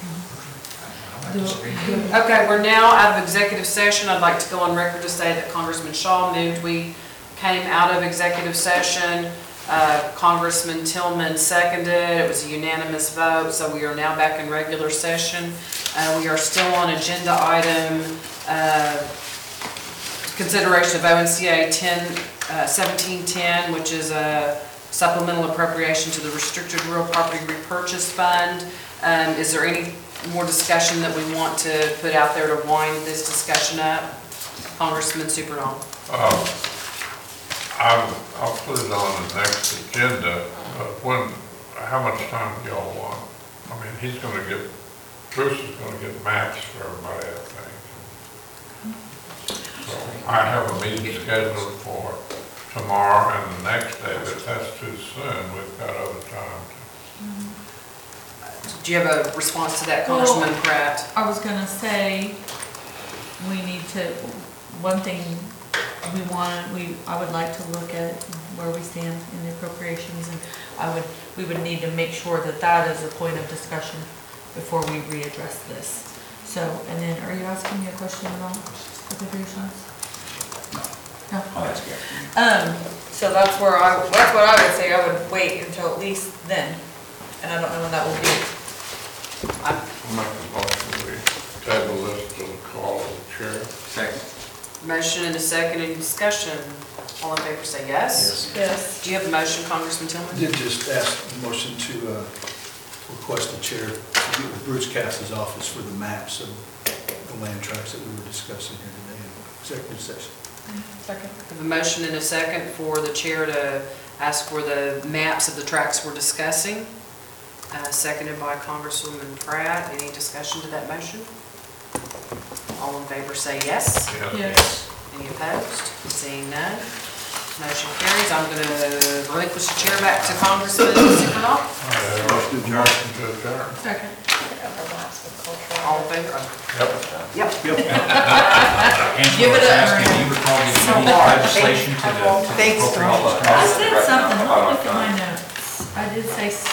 Okay, we're now out of executive session. I'd like to go on record to say that Congressman Shaw moved. We came out of executive session. Congressman Tillman seconded. It was a unanimous vote, so we are now back in regular session. We are still on agenda item consideration of ONCA 1710, which is a supplemental appropriation to the Restricted Real Property Repurchase Fund. Is there any more discussion that we want to put out there to wind this discussion up? Congressman Superdome. I'll put it on the next agenda, but how much time do y'all want? I mean, Bruce is gonna get maps for everybody, I think. So I have a meeting scheduled for tomorrow and the next day, but if that's too soon, we've got other time. Do you have a response to that, Congressman Pratt? I was gonna say, we need to, one thing I would like to look at where we stand in the appropriations, and we would need to make sure that that is a point of discussion before we readdress this. So, and then, are you asking me a question about appropriations? No. Oh, that's good. So that's what I would say, I would wait until at least then, and I don't know when that will be. I'll make a motion, we table this to the call of the chair. Second. Motion and a second, any discussion? All in favor say yes. Yes. Do you have a motion, Congressman Tillman? I did just ask the motion to request the chair to get with Bruce Cass's office for the maps of the land tracts that we were discussing here today in executive session. Second. I have a motion and a second for the chair to ask for the maps of the tracts we're discussing. Seconded by Congresswoman Pratt. Any discussion to that motion? All in favor say yes. Yes. Any opposed? Seeing none, motion carries. I'm going to relinquish the chair back to Congressman Superdome. Motion to adjourn. Second. All in favor? Yep. Yep. Angela Give it was up, asking, Maria. do you recall So giving any hard. legislation to the Thanks, appropriations I committee? said something, let me look at my notes. I did say